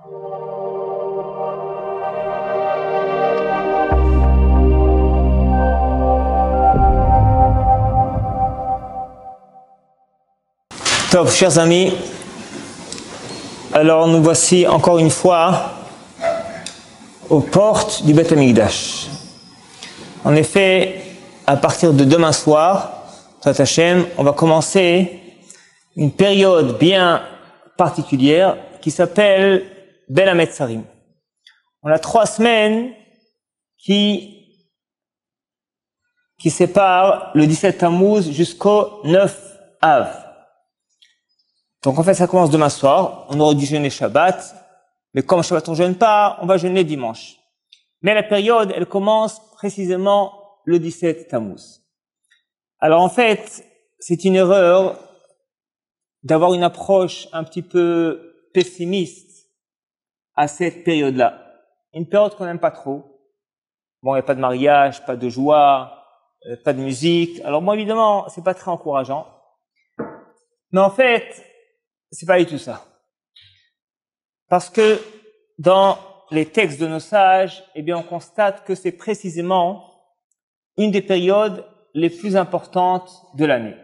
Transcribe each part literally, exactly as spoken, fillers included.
Top, chers amis, alors nous voici encore une fois aux portes du Beth Amikdash. En effet, à partir de demain soir, T'at Hashem, on va commencer une période bien particulière qui s'appelle Ben HaMetzarim. On a trois semaines qui, qui séparent le dix-sept Tammuz jusqu'au neuf Av. Donc en fait, ça commence demain soir. On aurait dû jeûner Shabbat, mais comme Shabbat on jeûne pas, on va jeûner dimanche. Mais la période, elle commence précisément le dix-sept Tammuz. Alors en fait, c'est une erreur d'avoir une approche un petit peu pessimiste à cette période-là. Une période qu'on n'aime pas trop. Bon, il n'y a pas de mariage, pas de joie, euh, pas de musique. Alors moi, évidemment, c'est pas très encourageant. Mais en fait, c'est pas du tout ça. Parce que dans les textes de nos sages, eh bien, on constate que c'est précisément une des périodes les plus importantes de l'année.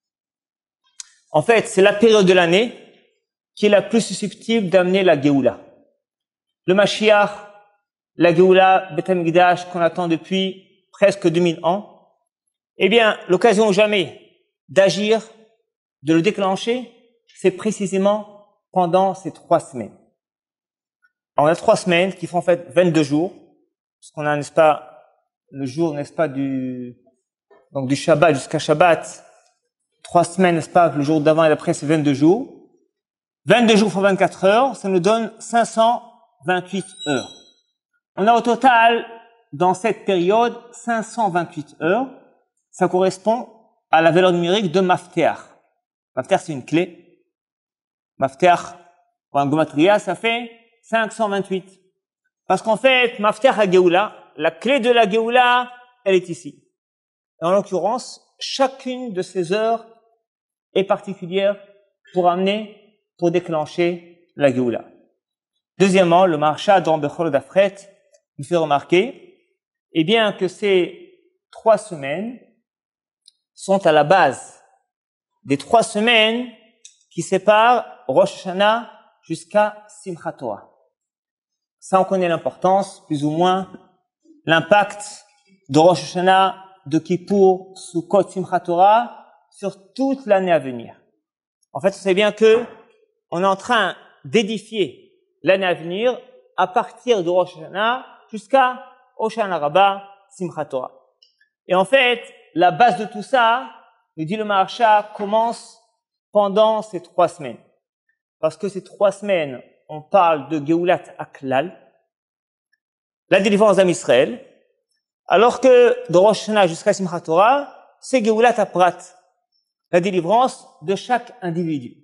En fait, c'est la période de l'année qui est la plus susceptible d'amener la Géoula. Le Mashiach, la Géoula, Beth Amikdash, qu'on attend depuis presque deux mille ans, eh bien, l'occasion ou jamais d'agir, de le déclencher, c'est précisément pendant ces trois semaines. Alors, on a trois semaines qui font en fait vingt-deux jours, parce qu'on a, n'est-ce pas, le jour, n'est-ce pas, du, donc du Shabbat jusqu'à Shabbat, trois semaines, n'est-ce pas, le jour d'avant et d'après, c'est vingt-deux jours. vingt-deux jours fois vingt-quatre heures, ça nous donne cinq cent vingt-huit heures. On a au total, dans cette période, cinq cent vingt-huit heures. Ça correspond à la valeur numérique de Mafteach. Mafteach, c'est une clé. Mafteach, ou un Gematria, ça fait cinq cent vingt-huit. Parce qu'en fait, Mafteach à Géoula, la clé de la Géoula, elle est ici. Et en l'occurrence, chacune de ces heures est particulière pour amener, pour déclencher la Géoula. Deuxièmement, le Maharsha dans Bechor Dafret nous fait remarquer, eh bien, que ces trois semaines sont à la base des trois semaines qui séparent Rosh Hashanah jusqu'à Simchat Torah. Ça, on connaît l'importance, plus ou moins, l'impact de Rosh Hashanah, de Kippour, Sukkot, Simchat Torah, sur toute l'année à venir. En fait, on sait bien que on est en train d'édifier l'année à venir à partir de Rosh Hashanah jusqu'à Hoshana Rabbah, Simchat Torah. Et en fait, la base de tout ça, nous dit le Maharsha, commence pendant ces trois semaines. Parce que ces trois semaines, on parle de Geulat Aklal, la délivrance d'Am Israël, alors que de Rosh Hashanah jusqu'à Simchat Torah, c'est Geulat Aprat, la délivrance de chaque individu.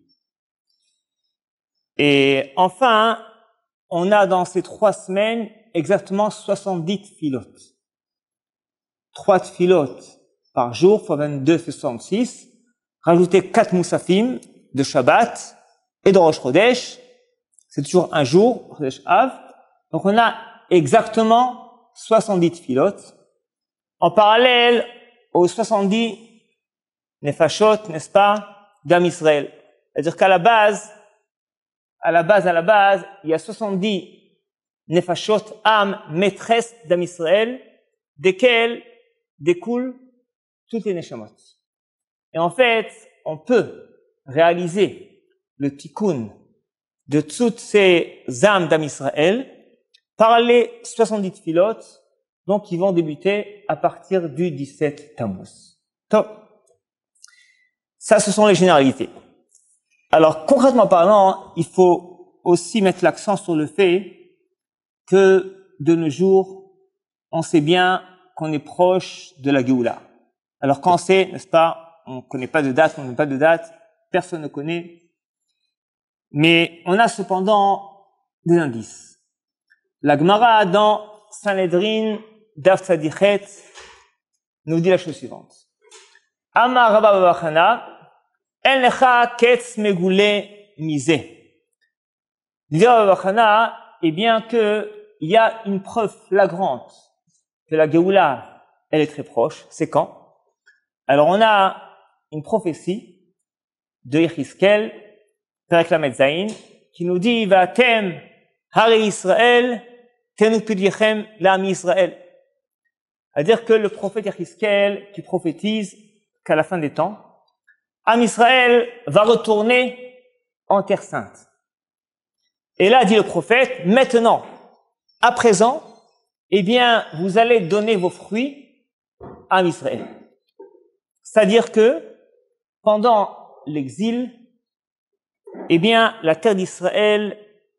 Et enfin, on a dans ces trois semaines exactement soixante-dix tfilotes. Trois tfilotes par jour, fois vingt-deux, fait soixante-six. Rajouter quatre moussafim de Shabbat et de Rosh Chodesh. C'est toujours un jour, Chodesh Av. Donc on a exactement soixante-dix tfilotes. En parallèle aux soixante-dix nefashot, n'est-ce pas, d'Am Israël. C'est-à-dire qu'à la base, à la base, à la base, il y a soixante-dix nefashot, âmes maîtresses d'Am Israël, desquelles découlent toutes les neshamot. Et en fait, on peut réaliser le tikkun de toutes ces âmes d'Am Israël par les soixante-dix tfilotes, donc qui vont débuter à partir du dix-sept Tammuz. Top. Ça, ce sont les généralités. Alors, concrètement parlant, il faut aussi mettre l'accent sur le fait que, de nos jours, on sait bien qu'on est proche de la Géoula. Alors, quand on sait, n'est-ce pas, on ne connaît pas de date, on n'a pas de date, personne ne connaît. Mais on a cependant des indices. La Gemara dans Sanhedrin, Daf Tzadichet, nous dit la chose suivante. Amar Rabba bar Chana, En lecha ketz megoulé misé. Disait Rav Chana, eh bien que il y a une preuve flagrante que la Géoula, elle est très proche. C'est quand? Alors on a une prophétie de Yechizkel, Perek Lamed Zayin, qui nous dit Vatem Hare Israël tenu pidichem l'ami Israël. C'est-à-dire que le prophète Yechizkel qui prophétise qu'à la fin des temps, Am Israël va retourner en terre sainte. Et là dit le prophète, maintenant, à présent, eh bien, vous allez donner vos fruits à Israël. C'est-à-dire que pendant l'exil, eh bien, la terre d'Israël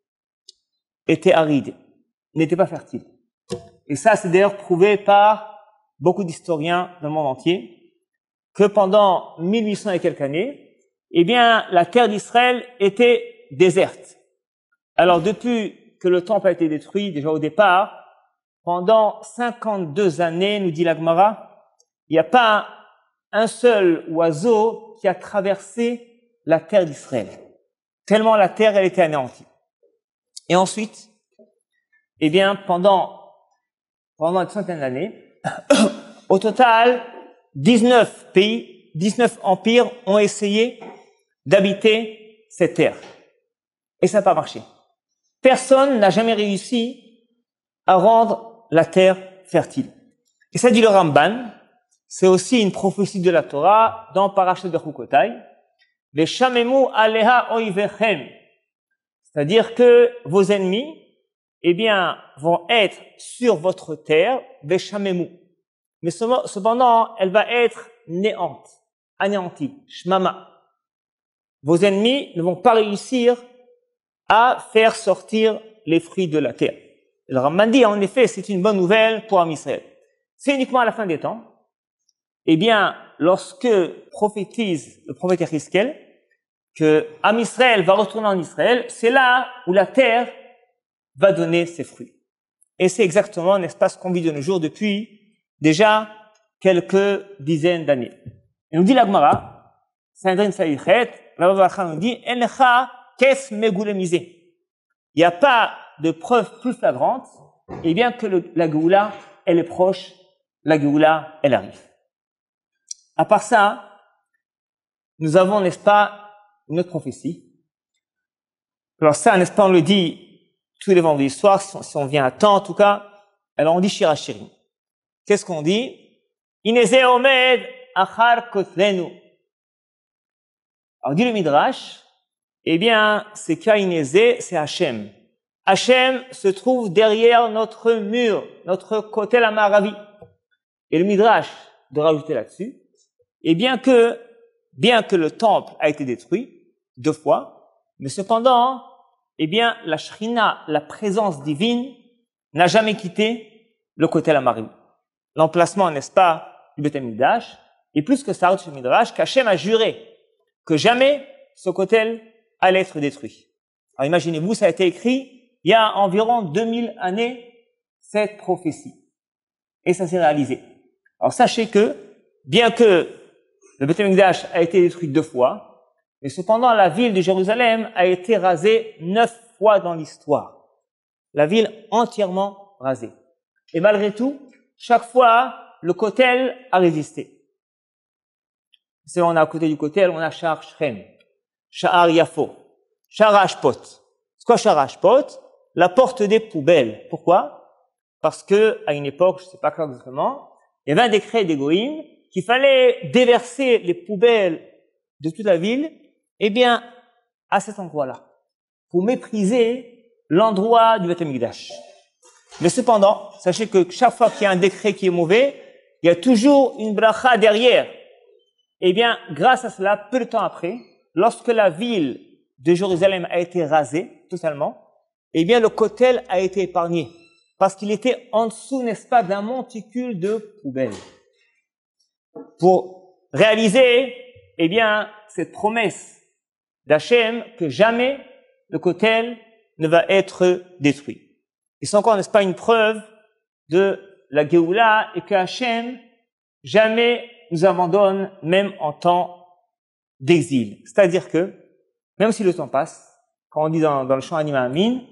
était aride, n'était pas fertile. Et ça, c'est d'ailleurs prouvé par beaucoup d'historiens dans le monde entier, que pendant mille huit cents et quelques années, eh bien, la terre d'Israël était déserte. Alors, depuis que le temple a été détruit, déjà au départ, pendant cinquante-deux années, nous dit la Gemara, il n'y a pas un seul oiseau qui a traversé la terre d'Israël. Tellement la terre, elle était anéantie. Et ensuite, eh bien, pendant, pendant une centaine d'années, au total, dix-neuf pays, dix-neuf empires ont essayé d'habiter cette terre. Et ça n'a pas marché. Personne n'a jamais réussi à rendre la terre fertile. Et ça dit le Ramban, c'est aussi une prophétie de la Torah dans Parashat Bechukotai. Veshamemu aleha oivechem. C'est-à-dire que vos ennemis, eh bien, vont être sur votre terre, veshamemu. Mais cependant, elle va être néante, anéantie, shmama. Vos ennemis ne vont pas réussir à faire sortir les fruits de la terre. Le Ramban dit, en effet, c'est une bonne nouvelle pour Am Israël. C'est uniquement à la fin des temps. Eh bien, lorsque prophétise le prophète Yechizkel que Am Israël va retourner en Israël, c'est là où la terre va donner ses fruits. Et c'est exactement, n'est-ce pas, ce qu'on vit de nos jours depuis déjà quelques dizaines d'années. Et nous dit la Gemara, Sanhedrin Saïchet, Rav Chana nous dit, Encha kes megoulemisé. Il n'y a pas de preuve plus flagrante, et bien que le, la Géoula, elle est proche, la Géoula, elle arrive. À part ça, nous avons, n'est-ce pas, une autre prophétie. Alors ça, n'est-ce pas, on le dit tous les vendredis soirs, si on, si on vient à temps en tout cas, alors on dit Shir HaShirim. Qu'est-ce qu'on dit? Ineze omed achar kotlenu. Alors dit le Midrash, eh bien, c'est qu'Ineze, c'est Hachem. Hachem se trouve derrière notre mur, notre kotel amaravi. Et le Midrash de rajouter là-dessus, et bien que, bien que le temple a été détruit deux fois, mais cependant, eh bien, la Shrina, la présence divine, n'a jamais quitté le kotel amaravi. L'emplacement, n'est-ce pas, du Beth Amikdash, et plus que ça, rajoute le Midrash, qu'Hachem a juré que jamais ce kotel allait être détruit. Alors imaginez-vous, ça a été écrit il y a environ deux mille années, cette prophétie. Et ça s'est réalisé. Alors sachez que, bien que le Beth Amikdash a été détruit deux fois, mais cependant la ville de Jérusalem a été rasée neuf fois dans l'histoire. La ville entièrement rasée. Et malgré tout, chaque fois, le kotel a résisté. C'est on a à côté du kotel, on a Sha'ar Shrem, Sha'ar Yafo, Sha'ar Hashpot. C'est quoi Sha'ar Hashpot? La porte des poubelles. Pourquoi? Parce que, à une époque, je ne sais pas quand exactement, il y avait un décret des Goïm qu'il fallait déverser les poubelles de toute la ville, eh bien, à cet endroit-là, pour mépriser l'endroit du Beth Amikdash. Mais cependant, sachez que chaque fois qu'il y a un décret qui est mauvais, il y a toujours une bracha derrière. Eh bien, grâce à cela, peu de temps après, lorsque la ville de Jérusalem a été rasée totalement, eh bien, le kotel a été épargné. Parce qu'il était en dessous, n'est-ce pas, d'un monticule de poubelles. Pour réaliser, eh bien, cette promesse d'Hachem que jamais le kotel ne va être détruit. Et c'est encore, n'est-ce pas, une preuve de la Géoula et que Hachem jamais nous abandonne, même en temps d'exil. C'est-à-dire que, même si le temps passe, quand on dit dans, dans le chant Ani Ma'amin,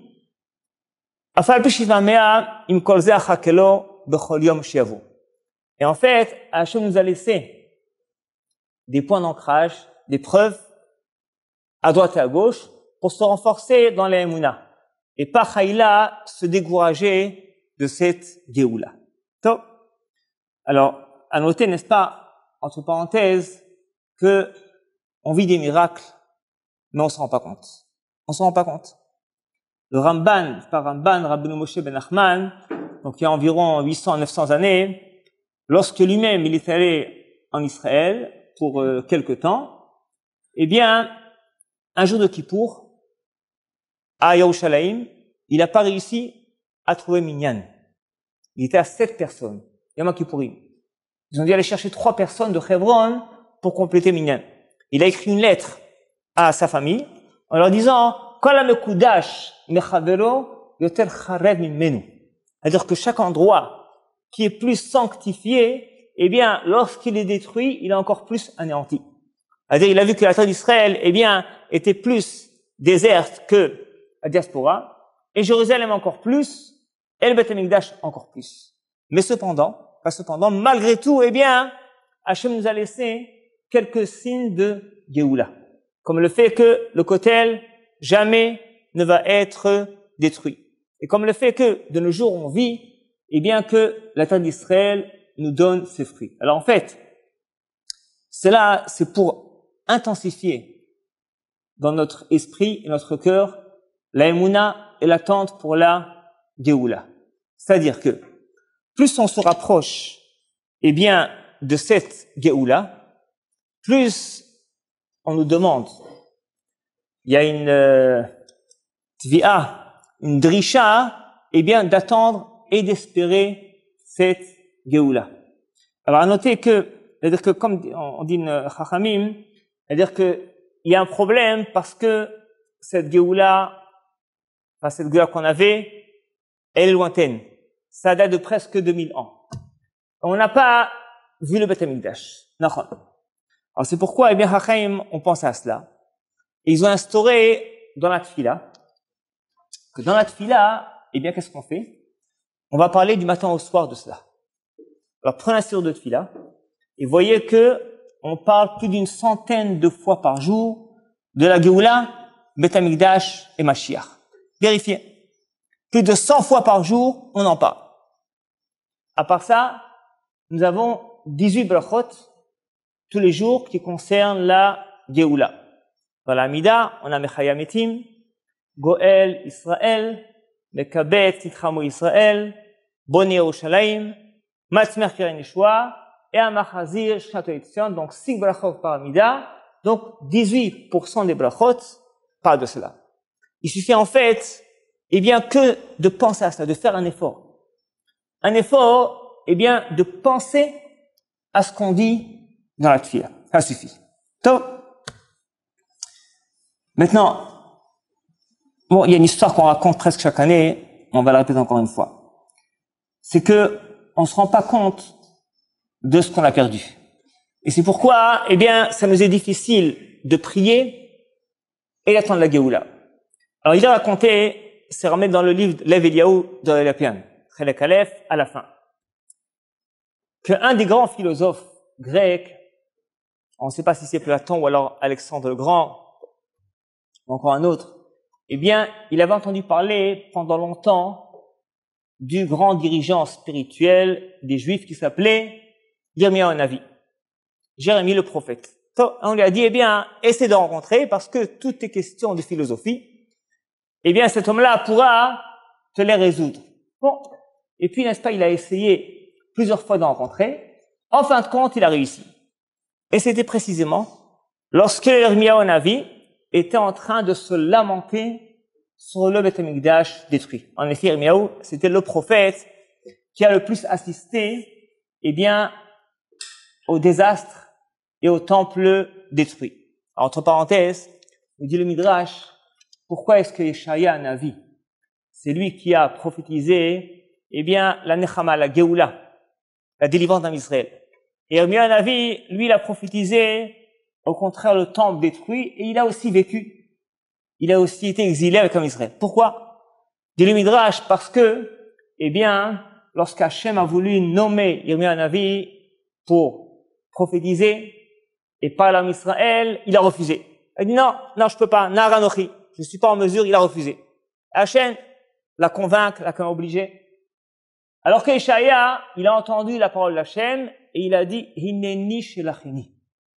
Afal pi shiva mea im kol ze achakelo bechol yom shiavo. Et en fait, Hachem nous a laissé des points d'ancrage, des preuves à droite et à gauche pour se renforcer dans la Emouna. Et pas Chaïla se décourager de cette Géoula. Top. Alors, à noter, n'est-ce pas, entre parenthèses, que on vit des miracles, mais on s'en rend pas compte. On s'en rend pas compte. Le Ramban, par Ramban, Rabbeinu Moshe ben Nachman, donc il y a environ huit cents à neuf cents années, lorsque lui-même il est allé en Israël pour euh, quelque temps, eh bien, un jour de Kippour, à Yerushalayim, il n'a pas réussi à trouver Minyan. Il était à sept personnes. Yom Kippourim. Ils ont dû aller chercher trois personnes de Hebron pour compléter Minyan. Il a écrit une lettre à sa famille en leur disant Kol hamekudash mechavero yoter charev mimenu. C'est-à-dire que chaque endroit qui est plus sanctifié, eh bien, lorsqu'il est détruit, il est encore plus anéanti. C'est-à-dire, il a vu que la terre d'Israël, eh bien, était plus déserte que la diaspora, et Jérusalem encore plus, et le Beth Amikdash encore plus. Mais cependant, pas cependant, malgré tout, eh bien, Hachem nous a laissé quelques signes de Géoula. Comme le fait que le Kotel jamais ne va être détruit. Et comme le fait que de nos jours on vit, eh bien que la terre d'Israël nous donne ses fruits. Alors en fait, cela c'est pour intensifier dans notre esprit et notre cœur la Emouna et l'attente pour la Géoula. C'est-à-dire que plus on se rapproche, eh bien, de cette Géoula, plus on nous demande, il y a une euh, tvi'a, une drisha, eh bien, d'attendre et d'espérer cette Géoula. Alors, à noter que, c'est-à-dire que, comme on dit une Chachamim, c'est-à-dire que il y a un problème parce que cette Géoula, enfin, cette Géoula qu'on avait, elle est lointaine. Ça date de presque deux mille ans. On n'a pas vu le Beth Amikdash. Alors c'est pourquoi, eh bien, Chachamim, on pense à cela. Et ils ont instauré dans la Tfila, que dans la Tfila, eh bien, qu'est-ce qu'on fait? On va parler du matin au soir de cela. Alors prenez un stylo de Tfila, et voyez que on parle plus d'une centaine de fois par jour de la Géoula, Beth Amikdash et Mashiach. Vérifiez. Plus de cent fois par jour, on en parle. À part ça, nous avons dix-huit brachot tous les jours qui concernent la Géoula. Dans la Amida, on a Mechaya Metim, Goel Israël, Mekabet Titchamo Israël, Boni Yerushalayim, Matzmer Keren Yeshua et Amachazir Shnato Yitzion. Donc six brachot par Amida. Donc dix-huit pour cent des brachot parlent de cela. Il suffit en fait, eh bien, que de penser à cela, de faire un effort. Un effort, eh bien, de penser à ce qu'on dit dans la Tfila. Ça suffit. Top. Maintenant, bon, il y a une histoire qu'on raconte presque chaque année, on va la répéter encore une fois. C'est que on se rend pas compte de ce qu'on a perdu. Et c'est pourquoi, eh bien, ça nous est difficile de prier et d'attendre la Géoula. Alors, il a raconté, c'est remis dans le livre Lev Eliyahu de Lapian, Chelek Aleph, à la fin, qu'un des grands philosophes grecs, on ne sait pas si c'est Platon ou alors Alexandre le Grand, ou encore un autre, eh bien, il avait entendu parler pendant longtemps du grand dirigeant spirituel des Juifs qui s'appelait Yirmiyahu Hanavi, Jérémie le prophète. Donc, on lui a dit, eh bien, essaie de rencontrer parce que toutes tes questions de philosophie, eh bien, cet homme-là pourra te les résoudre. Bon. Et puis, n'est-ce pas, il a essayé plusieurs fois de rencontrer. En fin de compte, il a réussi. Et c'était précisément lorsque Yirmiyahu Hanavi était en train de se lamenter sur le Beth Amikdash détruit. En effet, Yirmiyahu, c'était le prophète qui a le plus assisté, eh bien, au désastre et au temple détruit. Entre parenthèses, nous dit le Midrash, pourquoi est-ce que Yeshaya Hanavi, c'est lui qui a prophétisé, eh bien, la Nechama, la Géoula, la délivrance d'un Israël. Et Yirmiyahu Hanavi, lui, il a prophétisé, au contraire, le temple détruit, et il a aussi vécu. il a aussi été exilé avec un Israël. Pourquoi? Dit le Midrash, parce que, eh bien, lorsqu'Hachem a voulu nommer Yirmiyahu Hanavi pour prophétiser et parler à Israël, il a refusé. Il a dit non, non, je peux pas, Naranochi, je suis pas en mesure, il a refusé. Hachem l'a convaincu, l'a quand même obligé. Alors qu'Ishaïa, il a entendu la parole d'Hachem et il a dit Hineni shelachini.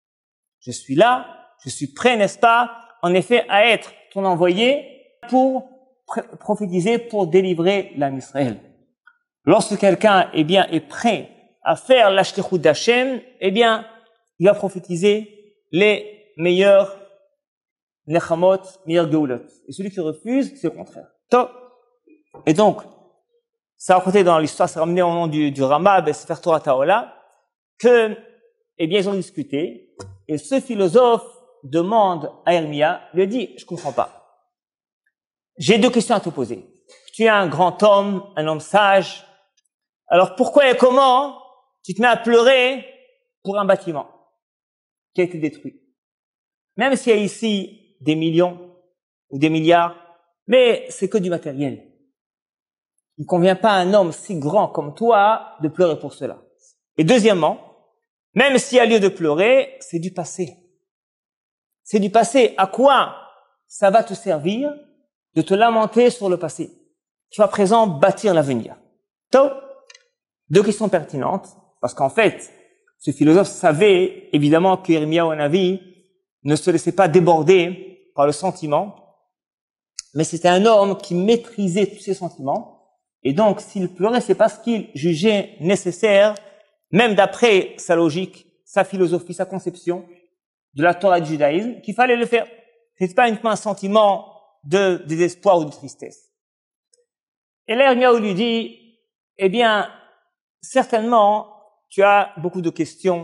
Je suis là, je suis prêt, n'est-ce pas, en effet, à être ton envoyé pour prophétiser, pour délivrer l'âme Israël. Lorsque quelqu'un, eh bien, est prêt à faire l'ashlichut d'Hachem, eh bien, il va prophétiser les meilleurs nechamot, meilleurs geulot. Et celui qui refuse, c'est le contraire. Top. Et donc, ça a raconté dans l'histoire, c'est ramené au nom du, du Rama, ben, Sefer Torah Ta'ola, que, eh bien, ils ont discuté, et ce philosophe demande à Yirmiyahu, lui dit, je comprends pas. J'ai deux questions à te poser. Tu es un grand homme, un homme sage. Alors pourquoi et comment tu te mets à pleurer pour un bâtiment qui a été détruit? Même s'il y a ici des millions ou des milliards, mais c'est que du matériel. Il ne convient pas à un homme si grand comme toi de pleurer pour cela. Et deuxièmement, même s'il y a lieu de pleurer, c'est du passé. C'est du passé. À quoi ça va te servir de te lamenter sur le passé? Tu vas à présent bâtir l'avenir. Donc, deux questions pertinentes, parce qu'en fait, ce philosophe savait évidemment que Yirmiyahu Hanavi ne se laissait pas déborder par le sentiment, mais c'était un homme qui maîtrisait tous ses sentiments, et donc s'il pleurait, c'est parce qu'il jugeait nécessaire, même d'après sa logique, sa philosophie, sa conception de la Torah et du judaïsme, qu'il fallait le faire. C'est pas uniquement un sentiment de désespoir ou de tristesse. Et là, Yirmiyahu lui dit, eh bien, certainement, tu as beaucoup de questions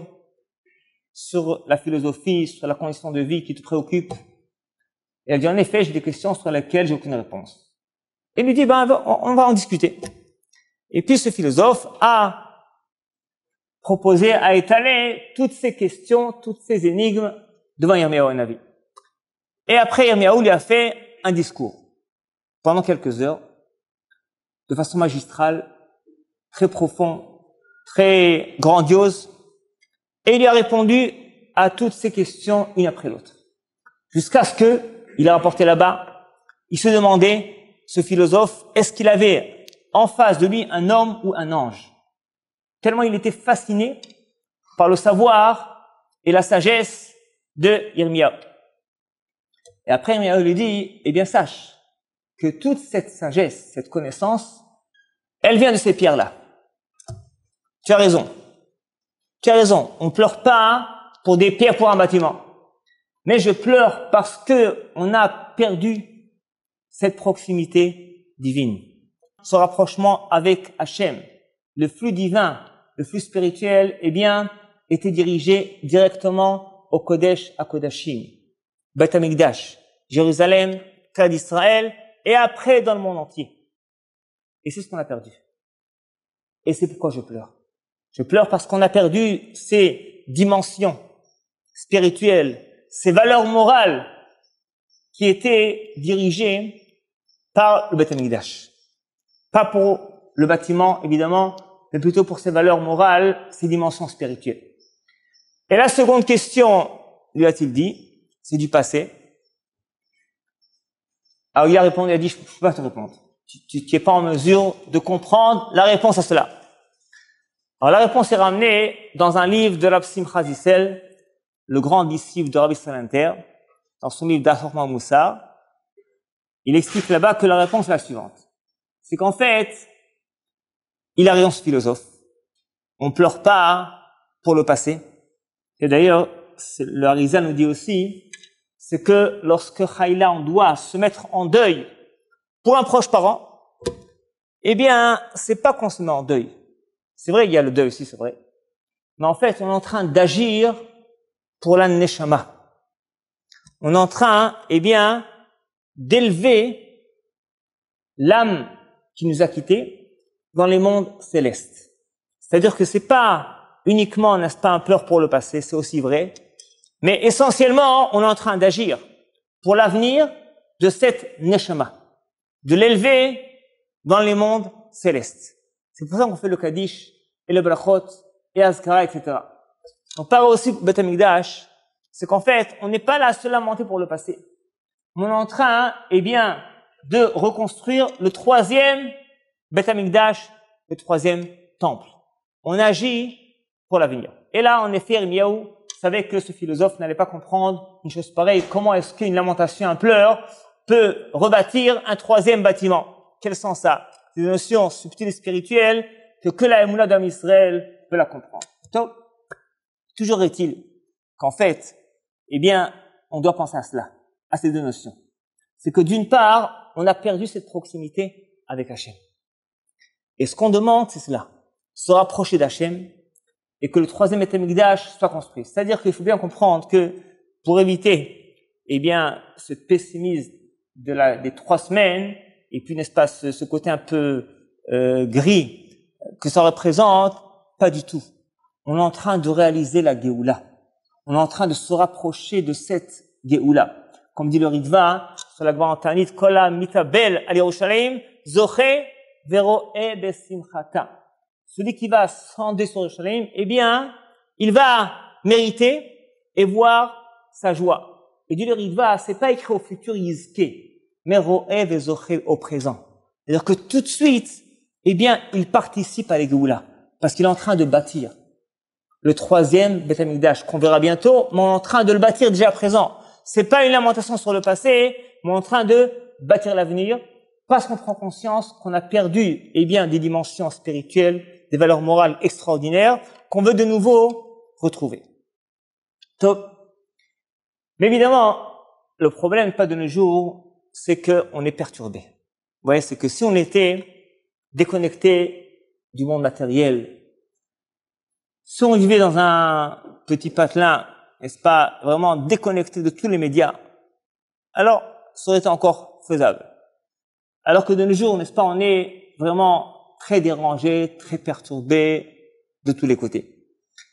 sur la philosophie, sur la condition de vie qui te préoccupe. Et elle dit, en effet, j'ai des questions sur lesquelles j'ai aucune réponse. Et il lui dit, ben, on va en discuter. Et puis, ce philosophe a proposé à étaler toutes ces questions, toutes ces énigmes devant Yirmiyahu Hanavi. Et après, Yirmiyahu lui a fait un discours pendant quelques heures, de façon magistrale, très profond, très grandiose, et il lui a répondu à toutes ces questions une après l'autre. Jusqu'à ce que, il a rapporté là-bas, il se demandait, ce philosophe, est-ce qu'il avait en face de lui un homme ou un ange? Tellement il était fasciné par le savoir et la sagesse de Yirmiyahu. Et après, Yirmiyahu lui dit, eh bien, sache que toute cette sagesse, cette connaissance, elle vient de ces pierres-là. Tu as raison. Tu as raison. On pleure pas pour des pierres pour un bâtiment. Mais je pleure parce que on a perdu cette proximité divine. Ce rapprochement avec Hachem. Le flux divin, le flux spirituel, eh bien, était dirigé directement au Kodesh à Kodashim. Beth Amikdash, Jérusalem, terre d'Israël, et après dans le monde entier. Et c'est ce qu'on a perdu. Et c'est pourquoi je pleure. Je pleure parce qu'on a perdu ces dimensions spirituelles, ces valeurs morales qui étaient dirigées par le Beth Amikdash. Pas pour le bâtiment, évidemment, mais plutôt pour ces valeurs morales, ces dimensions spirituelles. Et la seconde question, lui a-t-il dit, c'est du passé. Alors il a répondu, il a dit, je ne peux pas te répondre. Tu n'es pas en mesure de comprendre la réponse à cela. Alors la réponse est ramenée dans un livre de Rav Simcha Zissel, le grand disciple de Rabbi Salanter, dans son livre d'Assortment Moussar. Il explique là-bas que la réponse est la suivante. C'est qu'en fait, il a raison ce philosophe. On ne pleure pas pour le passé. Et d'ailleurs, le Harizal nous dit aussi, c'est que lorsque Chayla, on doit se mettre en deuil pour un proche parent, eh bien, c'est pas qu'on se met en deuil. C'est vrai, il y a le deuil aussi, c'est vrai. Mais en fait, on est en train d'agir pour la Neshama. On est en train, eh bien, d'élever l'âme qui nous a quittés dans les mondes célestes. C'est-à-dire que c'est pas uniquement, n'est-ce pas, un pleur pour le passé, c'est aussi vrai. Mais essentiellement, on est en train d'agir pour l'avenir de cette neshama, de l'élever dans les mondes célestes. C'est pour ça qu'on fait le Kaddish et le Brachot et Azkara, et cetera. On parle aussi du Beth Amikdash, c'est qu'en fait, on n'est pas là se lamenter pour le passé. On est en train, eh bien, de reconstruire le troisième Beth Amikdash, le troisième temple. On agit pour l'avenir. Et là, en effet, Yirmiyahu savait que ce philosophe n'allait pas comprendre une chose pareille. Comment est-ce qu'une lamentation, un pleur, peut rebâtir un troisième bâtiment? Quel sens ça? C'est une notion subtile et spirituelle que que la Emouna d'Am Israël peut la comprendre. Donc, toujours est-il qu'en fait, eh bien, on doit penser à cela, à ces deux notions. C'est que d'une part, on a perdu cette proximité avec Hachem. Et ce qu'on demande, c'est cela, se rapprocher d'Hachem et que le troisième Beth Amikdash soit construit. C'est-à-dire qu'il faut bien comprendre que pour éviter, eh bien, ce pessimisme de la, des trois semaines, et puis, n'est-ce pas, ce, ce côté un peu euh, gris que ça représente, pas du tout. On est en train de réaliser la Géoula. On est en train de se rapprocher de cette Géoula. Comme dit le Ritva, sur la Gemara en Ta'anit, Kola mitabel al Yerushalayim, zoche veroe besimchata. Celui qui va ascender sur Yerushalayim, eh bien, il va mériter et voir sa joie. Et dit le Ritva, c'est pas écrit au futur yizke, mais roe vezoche au présent. C'est-à-dire que tout de suite, eh bien, il participe à la Géoula, parce qu'il est en train de bâtir le troisième Beth Amikdash, qu'on verra bientôt, mais on est en train de le bâtir déjà à présent. C'est pas une lamentation sur le passé, mais on est en train de bâtir l'avenir, parce qu'on prend conscience qu'on a perdu, eh bien, des dimensions spirituelles, des valeurs morales extraordinaires, qu'on veut de nouveau retrouver. Top. Mais évidemment, le problème, pas de nos jours, c'est qu'on est perturbé. Vous voyez, c'est que si on était déconnecté du monde matériel, si on vivait dans un petit patelin, n'est-ce pas, vraiment déconnecté de tous les médias, alors ça aurait été encore faisable. Alors que de nos jours, n'est-ce pas, on est vraiment très dérangé, très perturbé de tous les côtés.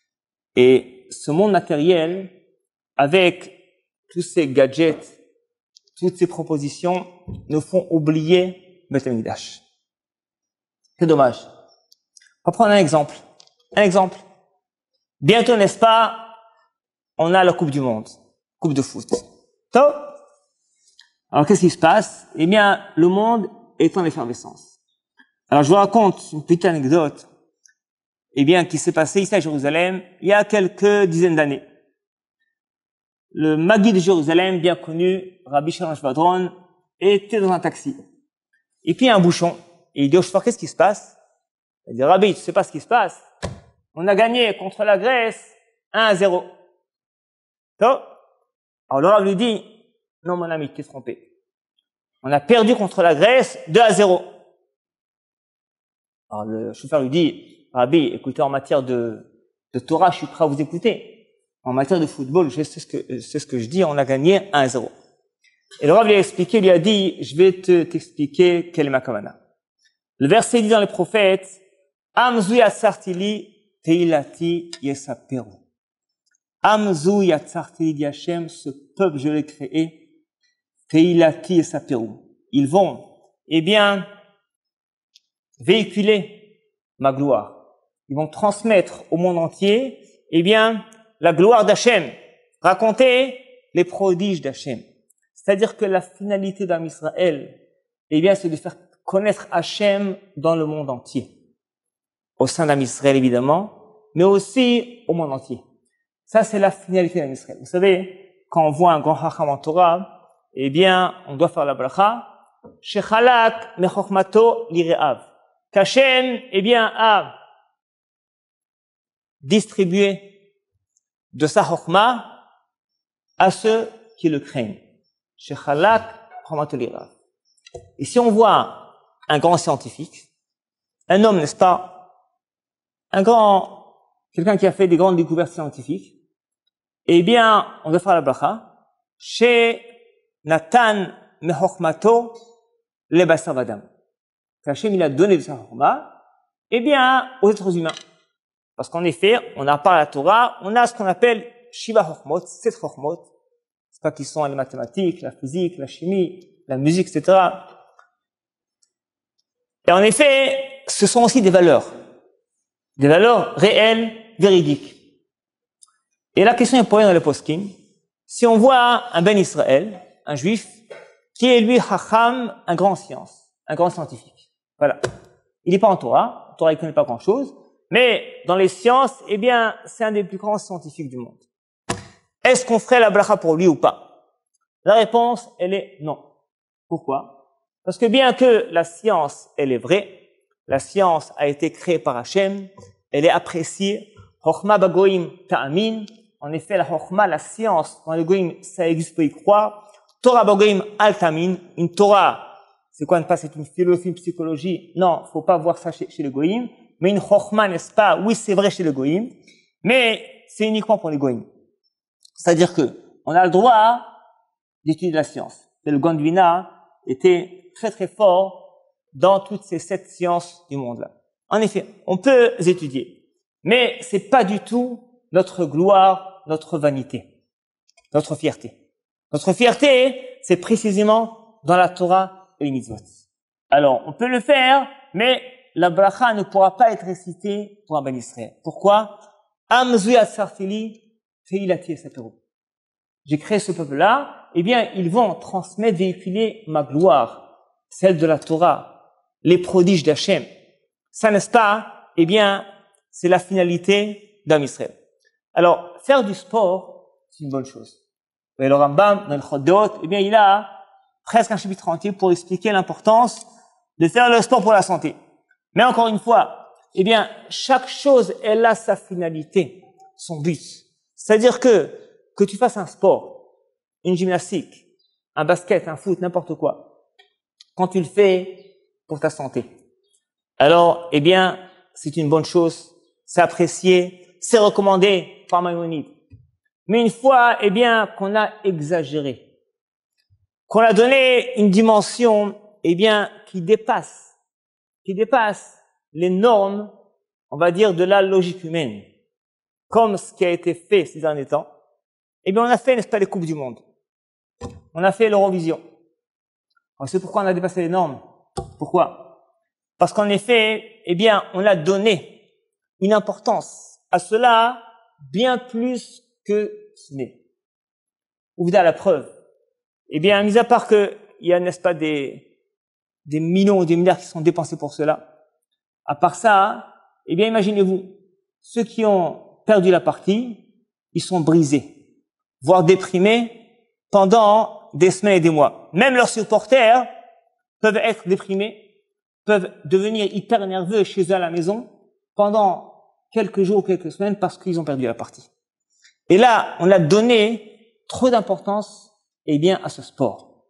Et ce monde matériel, avec tous ces gadgets, toutes ces propositions, nous font oublier Beth Amikdash. C'est dommage. On va prendre un exemple. Un exemple. Bientôt, n'est-ce pas, on a la Coupe du Monde, Coupe de foot. Top. Alors, qu'est-ce qui se passe? Eh bien, le monde est en effervescence. Alors, je vous raconte une petite anecdote, eh bien, qui s'est passée ici à Jérusalem, il y a quelques dizaines d'années. Le Magui de Jérusalem, bien connu, Rabbi Shalom Shvadron, était dans un taxi. Et puis, il y a un bouchon. Et il dit au chauffeur, qu'est-ce qui se passe? Il dit, Rabbi, tu sais pas ce qui se passe? On a gagné contre la Grèce un à zéro. Top. Alors, le Rabbi lui dit, non, mon ami, tu t'es trompé. On a perdu contre la Grèce deux à zéro. Alors, le chauffeur lui dit, Rabbi, écoutez, en matière de, de Torah, je suis prêt à vous écouter. En matière de football, je sais ce que, c'est ce que je dis, on a gagné un à zéro. Et le Rav lui a expliqué, lui a dit, je vais te, t'expliquer quelle est ma kavana. Le verset dit dans les prophètes, Amzu yatsartili teilati yesaperu. Amzu yatsartili di Hashem, ce peuple je l'ai créé, teilati yesaperu. Ils vont, eh bien, véhiculer ma gloire. Ils vont transmettre au monde entier, eh bien, la gloire d'Hachem. Raconter les prodiges d'Hachem. C'est-à-dire que la finalité d'Am Israël, eh bien, c'est de faire connaître Hachem dans le monde entier. Au sein d'Am Israël, évidemment, mais aussi au monde entier. Ça, c'est la finalité d'Am Israël. Vous savez, quand on voit un grand Chacham en Torah, eh bien, on doit faire la bracha. Shechalak mechokmato lire'av. Qu'Hachem, eh bien, a distribué de sa chokma à ceux qui le craignent. Shechalak mechokmato lire'av. Et si on voit un grand scientifique, un homme, n'est-ce pas, un grand, quelqu'un qui a fait des grandes découvertes scientifiques, eh bien, on doit faire la bracha, chez Nathan mechokmato le basar vadam. Qu'Hachem, il a donné de sa chokma, eh bien, aux êtres humains. Parce qu'en effet, on a par la Torah, on a ce qu'on appelle Shiva Chokhmot, sept Chokhmot. C'est pas qu'ils sont les mathématiques, la physique, la chimie, la musique, et cetera. Et en effet, ce sont aussi des valeurs. Des valeurs réelles, véridiques. Et la question est posée dans le poskim. Si on voit un Ben Israël, un juif, qui est lui Chacham, un grand science, un grand scientifique. Voilà. Il n'est pas en Torah, en Torah il ne connaît pas grand chose, mais dans les sciences, eh bien, c'est un des plus grands scientifiques du monde. Est-ce qu'on ferait la bracha pour lui ou pas? La réponse, elle est non. Pourquoi? Parce que bien que la science, elle est vraie, la science a été créée par Hachem, elle est appréciée. Chochma bagoim ta'amin. En effet, la chochma, la science, dans le goïm, ça existe pour y croire. Torah bagoim al ta'amin. Une Torah, c'est quoi, pas, c'est une philosophie, une psychologie. Non, faut pas voir ça chez, chez le goïm. Mais une chochma, n'est-ce pas? Oui, c'est vrai chez le goïm. Mais c'est uniquement pour les goïm. C'est-à-dire que, on a le droit d'étudier la science. Et le Gondwana était très très fort dans toutes ces sept sciences du monde-là. En effet, on peut les étudier, mais c'est pas du tout notre gloire, notre vanité, notre fierté. Notre fierté, c'est précisément dans la Torah et les mitzvot. Alors, on peut le faire, mais la bracha ne pourra pas être récitée pour un Ben Israël. Pourquoi? Amzuyat sartili feilati esaperu. J'ai créé ce peuple-là, eh bien, ils vont transmettre, véhiculer ma gloire, celle de la Torah, les prodiges d'Hachem. Ça, n'est-ce pas? Eh bien, c'est la finalité d'Am Israël. Alors, faire du sport, c'est une bonne chose. Et le Rambam, dans le Chod Deot, eh bien, il a presque un chapitre entier pour expliquer l'importance de faire le sport pour la santé. Mais encore une fois, eh bien, chaque chose, elle a sa finalité, son but. C'est-à-dire que, que tu fasses un sport, une gymnastique, un basket, un foot, n'importe quoi, quand tu le fais pour ta santé, alors, eh bien, c'est une bonne chose, c'est apprécié, c'est recommandé par Maïmonide. Mais une fois, eh bien, qu'on a exagéré, qu'on a donné une dimension, eh bien, qui dépasse, qui dépasse les normes, on va dire, de la logique humaine, comme ce qui a été fait ces derniers temps, eh bien, on a fait, n'est-ce pas, les Coupes du Monde. On a fait l'Eurovision. On sait pourquoi on a dépassé les normes. Pourquoi? Parce qu'en effet, eh bien, on a donné une importance à cela bien plus que ce n'est. Ou vous avez la preuve. Eh bien, mis à part que il y a, n'est-ce pas, des, des millions ou des milliards qui sont dépensés pour cela. À part ça, eh bien, imaginez-vous, ceux qui ont perdu la partie, ils sont brisés, voire déprimés pendant des semaines et des mois. Même leurs supporters peuvent être déprimés, peuvent devenir hyper nerveux chez eux à la maison pendant quelques jours ou quelques semaines parce qu'ils ont perdu la partie. Et là, on a donné trop d'importance, eh bien, à ce sport.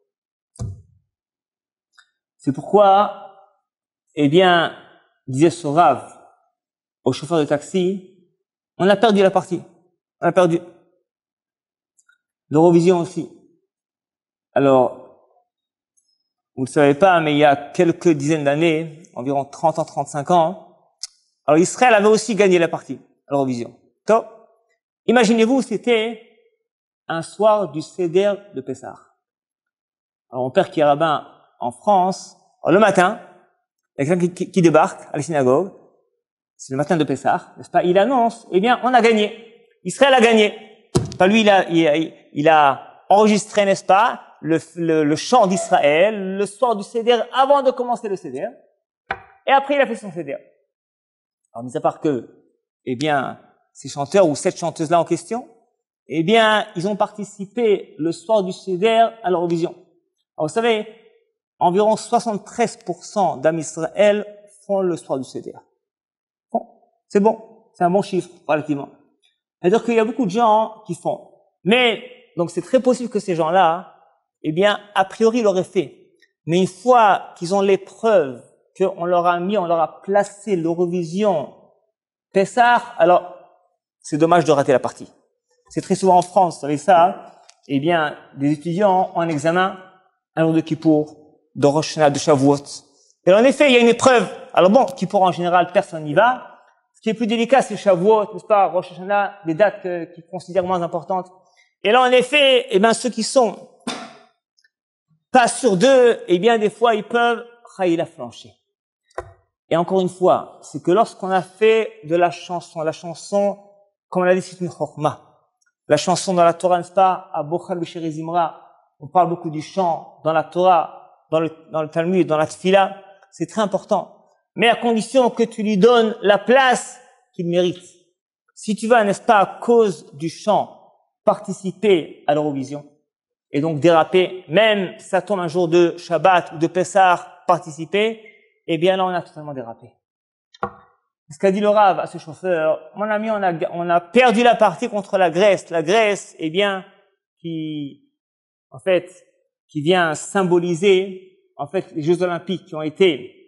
C'est pourquoi, eh bien, disait ce rave au chauffeur de taxi, on a perdu la partie. On a perdu. L'Eurovision aussi. Alors, vous ne le savez pas, mais il y a quelques dizaines d'années, environ trente ans, trente-cinq ans, alors Israël avait aussi gagné la partie à l'Eurovision. Donc, imaginez-vous, c'était un soir du Seder de Pessah. Alors, mon père qui est rabbin en France, alors, le matin, il y a quelqu'un qui, qui, qui débarque à la synagogue, c'est le matin de Pessah, n'est-ce pas? Il annonce, eh bien, on a gagné. Israël a gagné. Enfin, lui, il a, il, il a enregistré, n'est-ce pas, le, le, le chant d'Israël, le soir du Seder, avant de commencer le Seder. Et après, il a fait son Seder. Alors, mis à part que, eh bien, ces chanteurs ou cette chanteuse-là en question, eh bien, ils ont participé le soir du Seder à l'Eurovision. Alors, vous savez, environ soixante-treize pour cent d'Am Israël font le soir du Seder. Bon, c'est bon, c'est un bon chiffre, relativement. C'est-à-dire qu'il y a beaucoup de gens qui font. Mais, donc c'est très possible que ces gens-là, eh bien, a priori, l'auraient fait. Mais une fois qu'ils ont les preuves qu'on leur a mis, on leur a placé l'Eurovision Pessah, alors, c'est dommage de rater la partie. C'est très souvent en France, vous savez ça, eh bien, des étudiants en examen, un jour de Kippour, de Rosh Hashanah, de Shavuot. Et en effet, il y a une épreuve. Alors bon, Kippour en général, personne n'y va. Ce qui est plus délicat, c'est Shavuot, n'est-ce pas, Rosh Hashanah, des dates euh, qu'ils considèrent moins importantes. Et là, en effet, eh ben, ceux qui sont pas sur deux, eh bien, des fois, ils peuvent la flancher. Et encore une fois, c'est que lorsqu'on a fait de la chanson, la chanson, comme on l'a dit, c'est une chokma. La chanson dans la Torah, n'est-ce pas, à Bochal B'Shir Zimra, on parle beaucoup du chant dans la Torah, dans le, dans le Talmud, dans la Tfila, c'est très important. Mais à condition que tu lui donnes la place qu'il mérite. Si tu vas, n'est-ce pas, à cause du chant, participer à l'Eurovision, et donc déraper, même si ça tombe un jour de Shabbat ou de Pessah, participer, eh bien là on a totalement dérapé. Ce qu'a dit le Rav à ce chauffeur, mon ami, on a, on a perdu la partie contre la Grèce. La Grèce, eh bien, qui, en fait, qui vient symboliser, en fait, les Jeux Olympiques qui ont été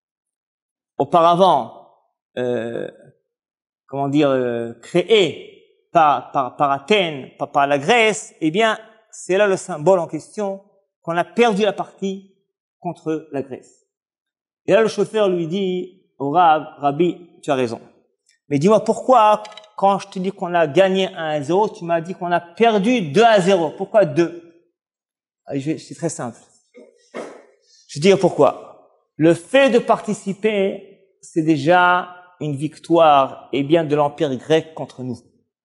auparavant, euh, comment dire, euh, créés par, par, par Athènes, par, par la Grèce, eh bien, c'est là le symbole en question qu'on a perdu la partie contre la Grèce. Et là, le chauffeur lui dit au Rav, Rabbi, tu as raison. Mais dis-moi pourquoi, quand je te dis qu'on a gagné un à zéro, tu m'as dit qu'on a perdu deux à zéro. Pourquoi deux? C'est très simple. Je vais dire pourquoi. Le fait de participer, c'est déjà une victoire, et bien, de l'Empire grec contre nous.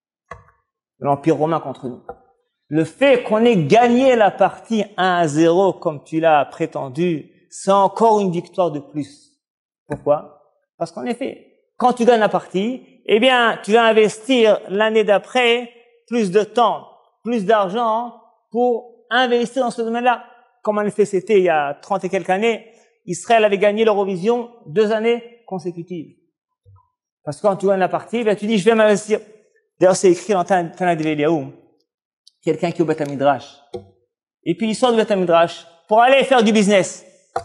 De l'Empire romain contre nous. Le fait qu'on ait gagné la partie un à zéro, comme tu l'as prétendu, c'est encore une victoire de plus. Pourquoi? Parce qu'en effet, quand tu gagnes la partie, eh bien, tu vas investir l'année d'après plus de temps, plus d'argent pour investir dans ce domaine-là. Comme en effet c'était il y a trente et quelques années, Israël avait gagné l'Eurovision deux années consécutives. Parce que quand tu gagnes la partie, eh bien, tu dis, je vais m'investir. D'ailleurs, c'est écrit dans Tana de Eliaou. Quelqu'un qui est au Beth Midrash. Et puis il sort du Beth Midrash pour aller faire du business.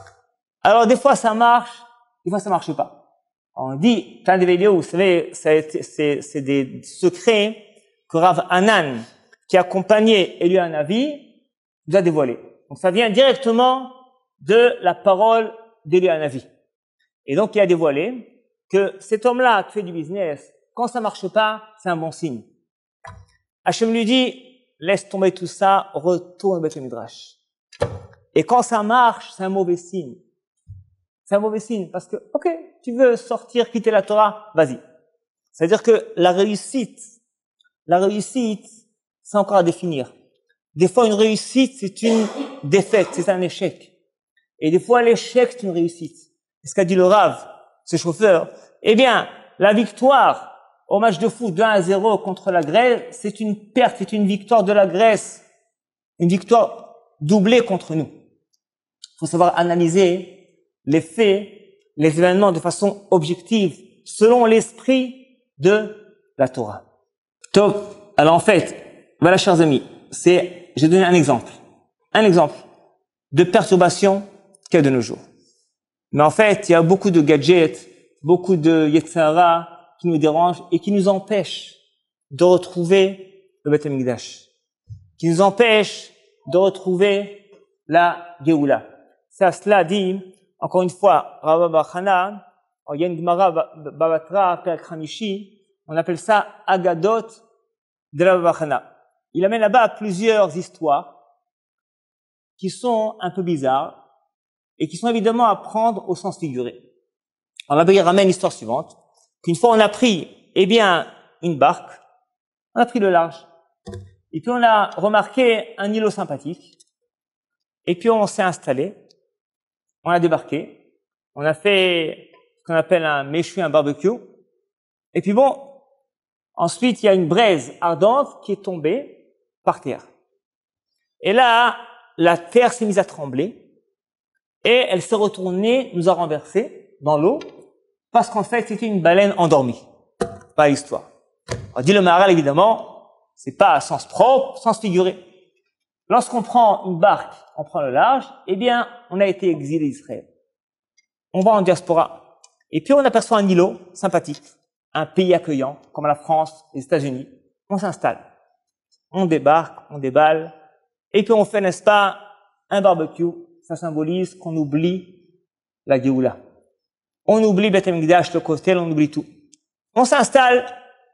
Alors des fois ça marche, des fois ça marche pas. On dit, Tana de Eliaou, vous savez, c'est, c'est des secrets que Rav Hanan, qui accompagnait Élie Hanavi, nous a dévoilés. Donc ça vient directement de la parole d'Élie Hanavi. Et donc il a dévoilé que cet homme-là qui fait du business, quand ça marche pas, c'est un bon signe. Hachem lui dit, laisse tomber tout ça, retourne au Beth Midrash. Et quand ça marche, c'est un mauvais signe. C'est un mauvais signe parce que, ok, tu veux sortir, quitter la Torah, vas-y. C'est-à-dire que la réussite, la réussite, c'est encore à définir. Des fois, une réussite, c'est une défaite, c'est un échec. Et des fois, l'échec, c'est une réussite. C'est ce qu'a dit le Rav, ce chauffeur. Eh bien, la victoire au match de foot d'un à zéro contre la Grèce, c'est une perte, c'est une victoire de la Grèce. Une victoire doublée contre nous. Il faut savoir analyser les faits, les événements de façon objective, selon l'esprit de la Torah. Top. Alors en fait, voilà, chers amis, c'est, j'ai donné un exemple. Un exemple de perturbation qu'il y a de nos jours. Mais en fait, il y a beaucoup de gadgets, beaucoup de yetzara qui nous dérangent et qui nous empêchent de retrouver le Beth Amikdash, qui nous empêchent de retrouver la Géoula. C'est à cela dit, encore une fois, Rabba Bachana, il y a une Gemara Babatra, Perek Hamishi, on appelle ça Agadot de Rabba Bachana. Il amène là-bas plusieurs histoires qui sont un peu bizarres et qui sont évidemment à prendre au sens figuré. Alors là-bas, il ramène l'histoire suivante, qu'une fois on a pris, eh bien, une barque, on a pris le large, et puis on a remarqué un îlot sympathique, et puis on s'est installé, on a débarqué, on a fait ce qu'on appelle un méchoui, un barbecue, et puis bon, ensuite il y a une braise ardente qui est tombée par terre. Et là, la terre s'est mise à trembler, et elle s'est retournée, nous a renversé dans l'eau, parce qu'en fait, c'était une baleine endormie. Pas l'histoire. On dit le Maharal, évidemment, c'est pas à sens propre, sens figuré. Lorsqu'on prend une barque, on prend le large, eh bien, on a été exilé d'Israël. On va en diaspora. Et puis, on aperçoit un îlot sympathique, un pays accueillant, comme la France, les États-Unis. On s'installe. On débarque, on déballe, et puis on fait, n'est-ce pas, un barbecue. Ça symbolise qu'on oublie la Géoula. On oublie Beth Amikdash, le Kotel, on oublie tout. On s'installe.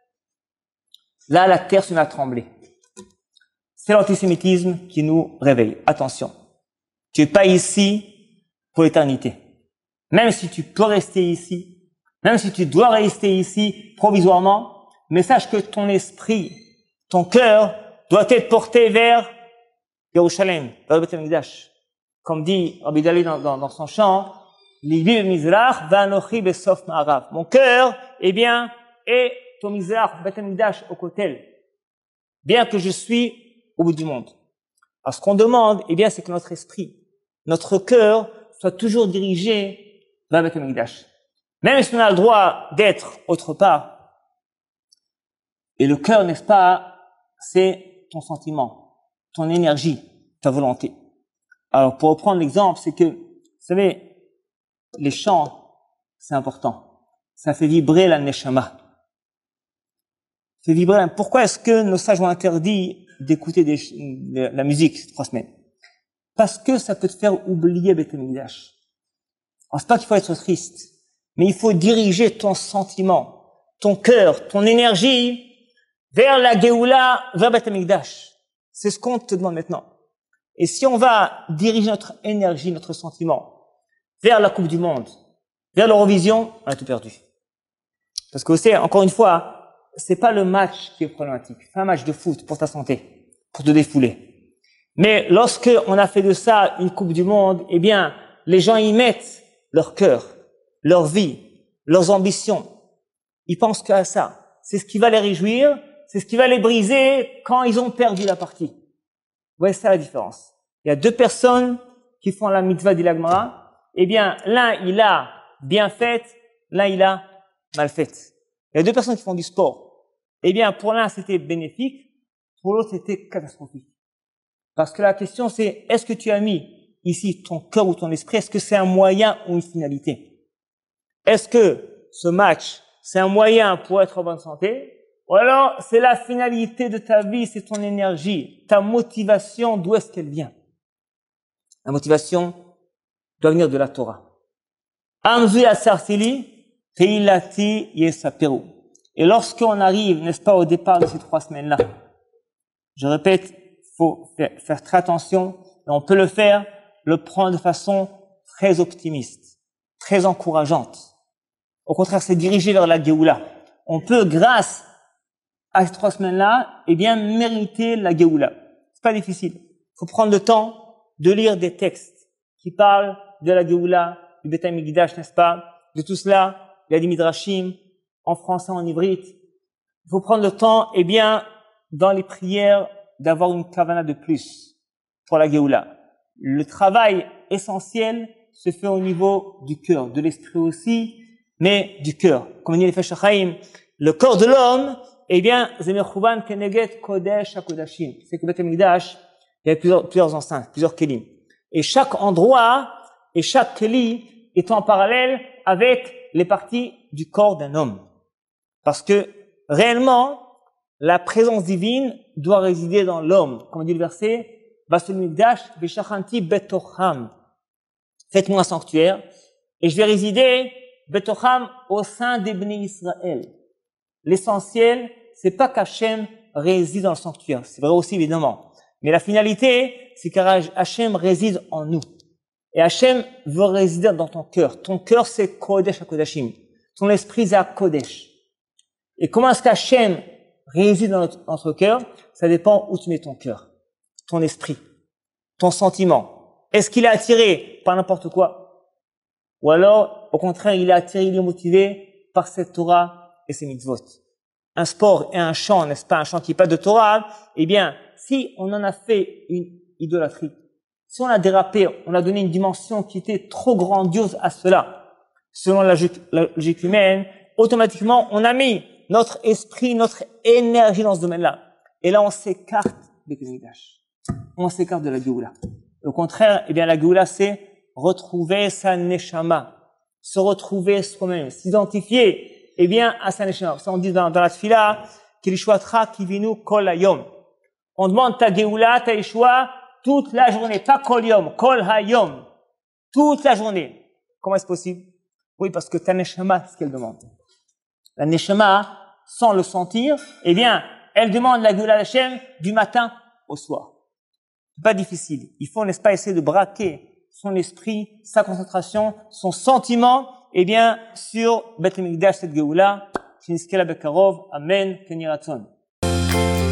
Là, la terre se met à trembler. C'est l'antisémitisme qui nous réveille. Attention. Tu es pas ici pour l'éternité. Même si tu peux rester ici, même si tu dois rester ici provisoirement, mais sache que ton esprit, ton cœur doit être porté vers Yerushalem, vers le Beth Amikdash. Comme dit Rabbi Dali dans, dans, dans son chant, Libi Mizrach va'anochi besof ma'arav. Mon cœur, eh bien, est au Mizrach, Beth Amikdash, au Kotel. Bien que je suis au bout du monde. Alors, ce qu'on demande, eh bien, c'est que notre esprit, notre cœur, soit toujours dirigé vers Beth Amikdash. Même si on a le droit d'être autre part. Et le cœur, n'est-ce pas, c'est ton sentiment, ton énergie, ta volonté. Alors, pour reprendre l'exemple, c'est que, vous savez, les chants, c'est important. Ça fait vibrer la neshama. Ça fait vibrer. Pourquoi est-ce que nos sages ont interdit d'écouter des, de la musique ces trois semaines? Parce que ça peut te faire oublier Beth Amikdash. Alors, c'est pas qu'il faut être triste, mais il faut diriger ton sentiment, ton cœur, ton énergie vers la Géoula, vers Beth Amikdash. C'est ce qu'on te demande maintenant. Et si on va diriger notre énergie, notre sentiment vers la Coupe du Monde, vers l'Eurovision, on a tout perdu. Parce que c'est, encore une fois, c'est pas le match qui est problématique. C'est un match de foot pour ta santé, pour te défouler. Mais lorsque on a fait de ça une Coupe du Monde, eh bien, les gens y mettent leur cœur, leur vie, leurs ambitions. Ils pensent qu'à ça. C'est ce qui va les réjouir, c'est ce qui va les briser quand ils ont perdu la partie. Vous voyez, c'est ça la différence. Il y a deux personnes qui font la mitzvah d'Ilagmara. Eh bien, l'un, il a bien fait, l'un, il a mal fait. Il y a deux personnes qui font du sport. Eh bien, pour l'un, c'était bénéfique, pour l'autre, c'était catastrophique. Parce que la question, c'est, est-ce que tu as mis ici ton cœur ou ton esprit? Est-ce que c'est un moyen ou une finalité? Est-ce que ce match, c'est un moyen pour être en bonne santé? Ou alors, c'est la finalité de ta vie, c'est ton énergie, ta motivation, d'où est-ce qu'elle vient? La motivation doit venir de la Torah. Amzu yasarsili, teilati yesaperu. Et lorsqu'on arrive, n'est-ce pas, au départ de ces trois semaines-là, je répète, faut faire, faire très attention, et on peut le faire, le prendre de façon très optimiste, très encourageante. Au contraire, c'est dirigé vers la Géoula. On peut, grâce à ces trois semaines-là, eh bien, mériter la Géoula. C'est pas difficile. Il faut prendre le temps de lire des textes qui parlent de la Géoula, du Beth Amikdash, n'est-ce pas? De tout cela, il y a des midrashim, en français, en ivrite. Il faut prendre le temps, eh bien, dans les prières, d'avoir une kavana de plus pour la Géoula. Le travail essentiel se fait au niveau du cœur, de l'esprit aussi, mais du cœur. Comme dit les Nefesh HaChaim, le corps de l'homme, eh bien, Zemerchuban Keneget Kodesh HaKodashim. C'est que Beth Amikdash, il y a plusieurs, plusieurs enceintes, plusieurs kelim. Et chaque endroit et chaque keli est en parallèle avec les parties du corps d'un homme. Parce que, réellement, la présence divine doit résider dans l'homme. Comme dit le verset, Basel Mikdash, Beshachanti Betocham. Faites-moi un sanctuaire, et je vais résider Betocham au sein des Bnei Israël. L'essentiel, c'est pas qu'Hachem réside dans le sanctuaire. C'est vrai aussi, évidemment. Mais la finalité, c'est qu'Hachem réside en nous. Et Hachem veut résider dans ton cœur. Ton cœur, c'est Kodesh HaKodashim. Ton esprit, c'est Kodesh. Et comment est-ce qu'Hachem réside dans notre, notre cœur? Ça dépend où tu mets ton cœur, ton esprit, ton sentiment. Est-ce qu'il est attiré par n'importe quoi? Ou alors, au contraire, il est attiré, il est motivé par cette Torah et ses mitzvot. Un sport et un chant, n'est-ce pas, un chant qui n'est pas de Torah, eh bien, si on en a fait une idolâtrie, si on a dérapé, on a donné une dimension qui était trop grandiose à cela, selon la logique humaine, automatiquement, on a mis notre esprit, notre énergie dans ce domaine-là. Et là, on s'écarte des Mikdash. On s'écarte de la Géoula. Au contraire, eh bien, la Géoula, c'est retrouver sa neshama, se retrouver soi-même, s'identifier, eh bien, à sa neshama. Ça, on dit dans, dans la tfila, Kilishwatra kivinu kol hayom. On demande ta Géoula, ta Yeshua, toute la journée, pas kol yom, kol hayom. Toute la journée. Comment est-ce possible? Oui, parce que ta neshama, c'est ce qu'elle demande. La neshama, sans le sentir, eh bien, elle demande la Géoula d'Hachem du matin au soir. pas difficile. Il faut, n'est-ce pas, essayer de braquer son esprit, sa concentration, son sentiment, eh bien, sur Beth Amikdash, cette Géoula, Shinizkela Bekarov, Amen, Keni Ratzon.